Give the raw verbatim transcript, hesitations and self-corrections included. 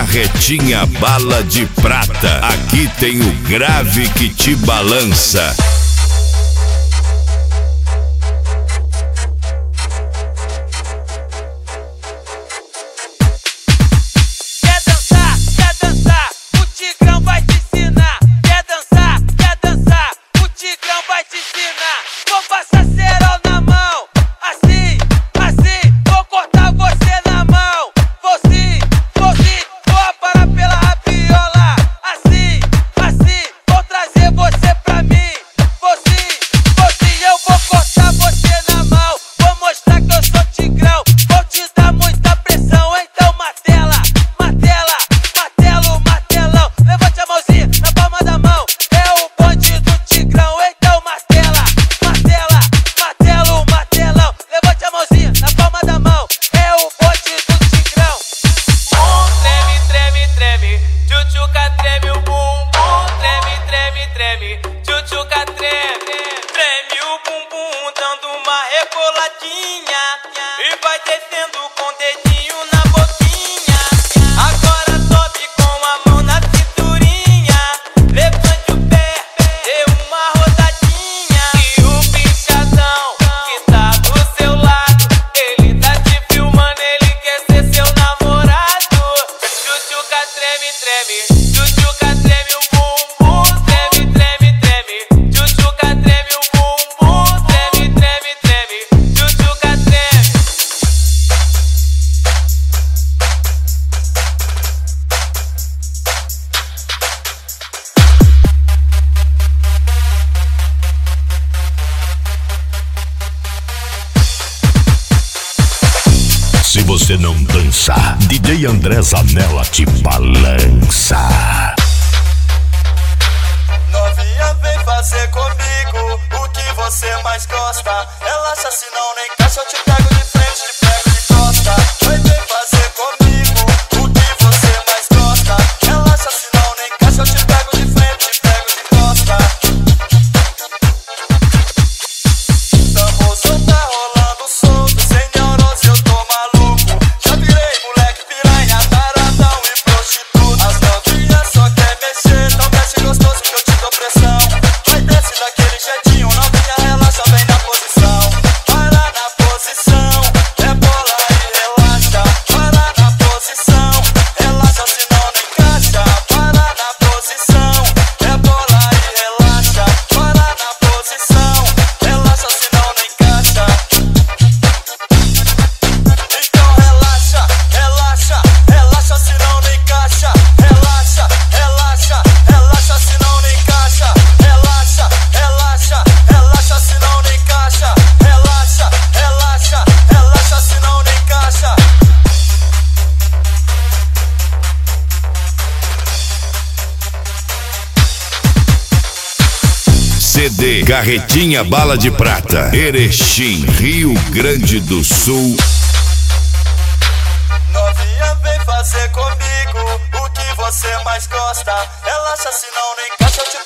Carretinha Bala de Prata. Aqui tem o grave que te balança. E vai descendo com o dedinho na boquinha. Agora sobe com a mão na cinturinha. Levante o pé, dê uma rodadinha. E o bichadão que tá do seu lado, ele tá te filmando, ele quer ser seu namorado. Tchutchuca treme, treme, tchutchuca treme o bumbum. Treme, treme, treme, tchutchuca treme o bumbum. Treme, treme, treme, tchutchuca treme. Se você não dançar, D J André Zanella te balança. Novinha, vem fazer comigo o que você mais gosta. Relaxa, senão nem caixa, eu te pego de frente, te pego de costa. Vai, vem fazer comigo o que você mais gosta. Relaxa, senão nem caixa, eu te pego de frente, te pego de costa. Tamoção tá rolando solto, sem neurose eu tô maluco. Já virei moleque piranha, taradão e prostituto. As novinhas só quer mexer, não mexe gostoso que eu te dou pressão. Vai, desce daquele jeitinho, novinha, relaxa, vem na posição. Para na posição, é bola e relaxa. Para na posição, relaxa, senão nem caixa. Para na posição, é bola e relaxa. Para na posição, relaxa, senão nem caixa. Então relaxa, relaxa, relaxa, senão nem caixa. Relaxa, relaxa, relaxa, senão nem caixa. Relaxa, relaxa, relaxa, senão nem caixa. Relaxa, relaxa, relaxa, senão nem caixa. C D Carretinha Bala de Prata, Erechim, Rio Grande do Sul. Novinha, vem fazer comigo o que você mais gosta. Relaxa, senão nem caixa, eu te